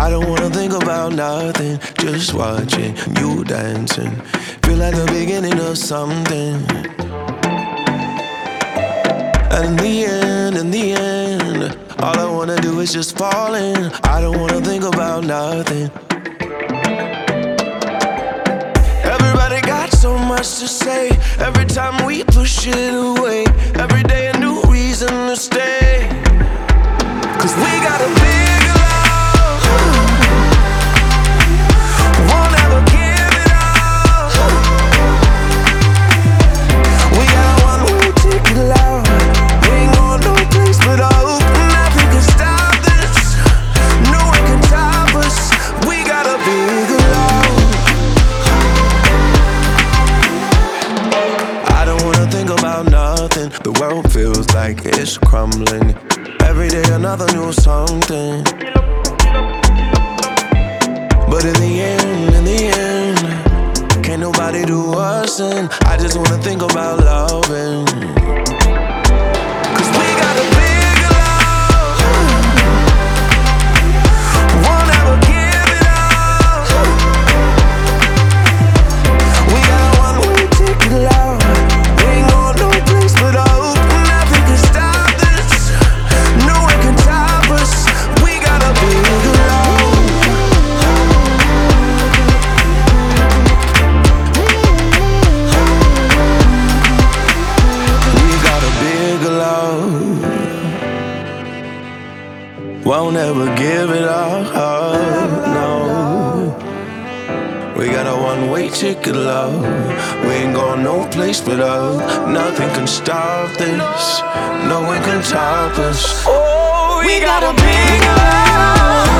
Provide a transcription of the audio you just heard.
I don't wanna think about nothing, just watching you dancing. Feel like the beginning of something. And in the end, all I wanna do is just fall in. I don't wanna think about nothing. Everybody got so much to say. Every time we push it away, every day a new reason to stay. 'Cause we got a big love, won't ever give it up. We got one way ticket loud. We ain't going no place but up. Nothing can stop this, no one can top us. We got a big love. I don't wanna think about nothing. The world feels like it's crumbling. Every day another new something. But in the end, can't nobody do us in. I just wanna think about loving. 'Cause we got a big love, won't ever give it up. We got one way ticket loud. We ain't going no place but up. Nothing can stop this, no one can top us. We got a big love. We got a big love, won't ever give it up, no. We got a one-way ticket, love. We ain't going no place but up. Nothing can stop this, no one can top us. Oh, we got a big love.